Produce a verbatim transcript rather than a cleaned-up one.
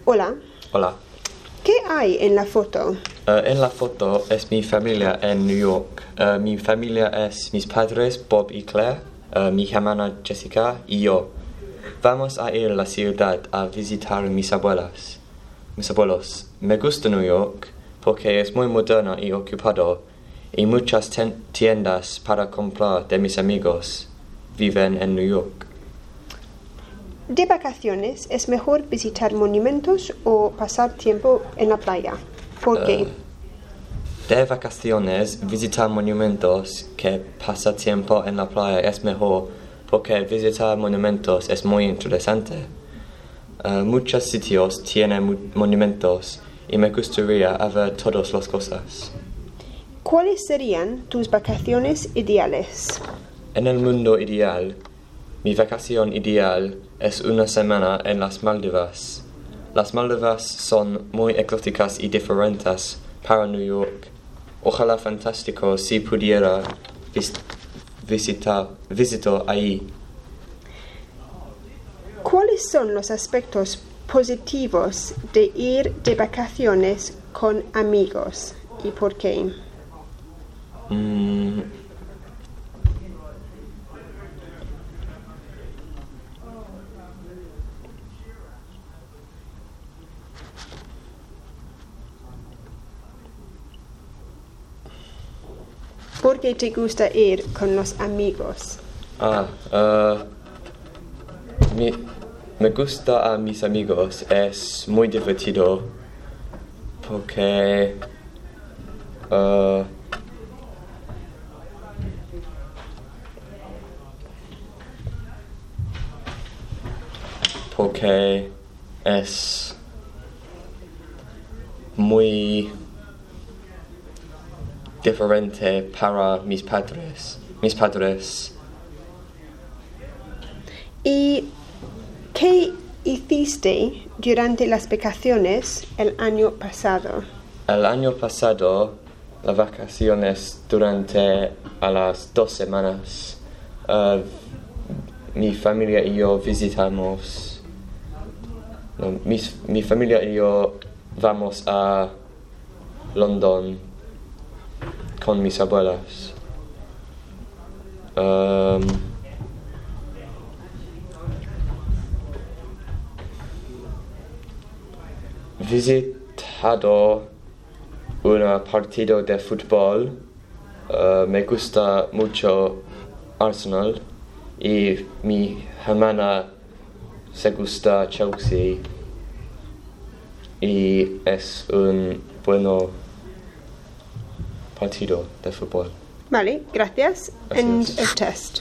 Hola. Hola. ¿Qué hay en la foto? Uh, en la foto es mi familia en New York. Uh, mi familia es mis padres, Bob y Claire, uh, mi hermana Jessica y yo. Vamos a ir a la ciudad a visitar a mis abuelas. Mis abuelos. Me gusta New York porque es muy moderno y ocupado y muchas tiendas para comprar de mis amigos viven en New York. ¿De vacaciones es mejor visitar monumentos o pasar tiempo en la playa? ¿Por qué? Uh, de vacaciones, visitar monumentos que pasar tiempo en la playa es mejor porque visitar monumentos es muy interesante. Uh, muchos sitios tienen monumentos y me gustaría ver todas las cosas. ¿Cuáles serían tus vacaciones ideales? En el mundo ideal, mi vacación ideal es una semana en las Maldivas. Las Maldivas son muy exóticas y diferentes para New York. Ojalá fantástico si pudiera vis visitar, visitar ahí. ¿Cuáles son los aspectos positivos de ir de vacaciones con amigos y por qué? Mm. ¿Por qué te gusta ir con los amigos? Ah, uh, mi, me gusta a mis amigos, es muy divertido porque uh, porque es muy diferente para mis padres, mis padres. ¿Y qué hiciste durante las vacaciones el año pasado? El año pasado, las vacaciones durante a las dos semanas, uh, mi familia y yo visitamos, no, mis, mi familia y yo vamos a London con mis abuelas. Um, visitado un partido de fútbol. Uh, me gusta mucho Arsenal y mi hermana se gusta Chelsea y es un buen partido de fútbol. Vale, gracias. Gracias. And a test.